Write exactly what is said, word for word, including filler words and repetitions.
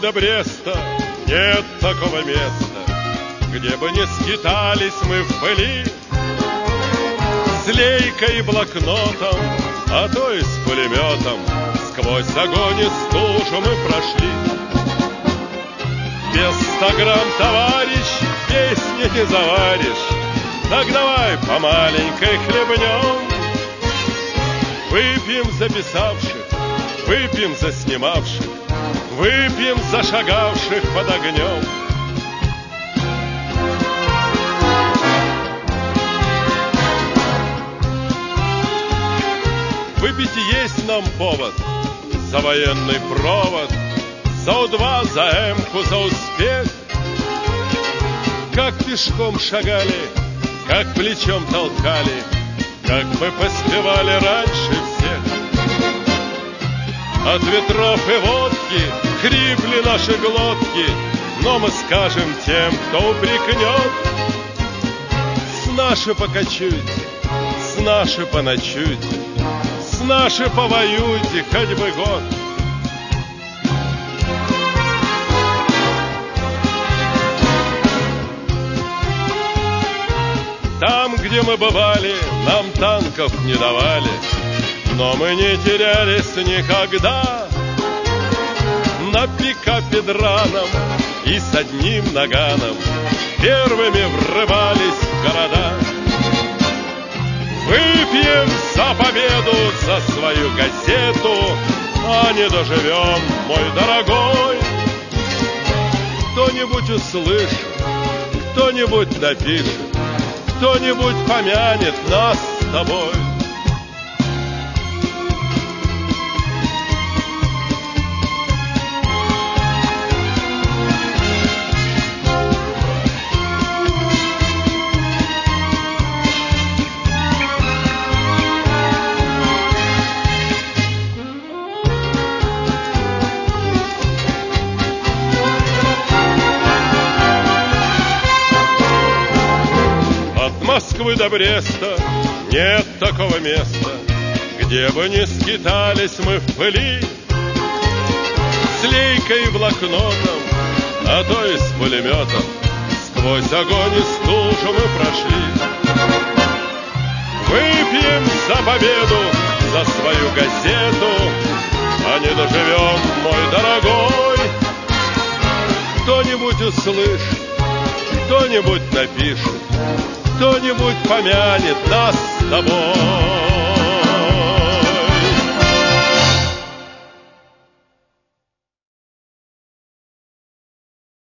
до Бреста нет такого места, где бы не скитались мы в пыли, с лейкой и блокнотом, а то и с пулеметом, сквозь огонь и стужу мы прошли. Без ста грамм, товарищ, песни не заваришь, так давай по маленькой хлебнем. Выпьем за писавших, выпьем за снимавших, выпьем за шагавших под огнем. Выпить есть нам повод за военный провод, за У-два, за Эмку, за успех. Как пешком шагали, как плечом толкали, как мы поспевали раньше всех. От ветров и водки хрипли наши глотки, но мы скажем тем, кто упрекнет: с наши покачуйте, с наши поночуйте, с наши повоюйте хоть бы год. Там, где мы бывали, нам танков не давали, но мы не терялись никогда. На пикапе драном и с одним наганом первыми врывались в города. Выпьем за победу, за свою газету, а не доживем, мой дорогой. Кто-нибудь услышит, кто-нибудь напишет, кто-нибудь помянет нас с тобой. Москвы до Бреста нет такого места, где бы не скитались мы в пыли, с лейкой и блокнотом, а то и с пулеметом, сквозь огонь и стужу мы прошли. Выпьем за победу, за свою газету, а не доживем, мой дорогой. Кто-нибудь услышит, кто-нибудь напишет, кто-нибудь помянет нас с тобой.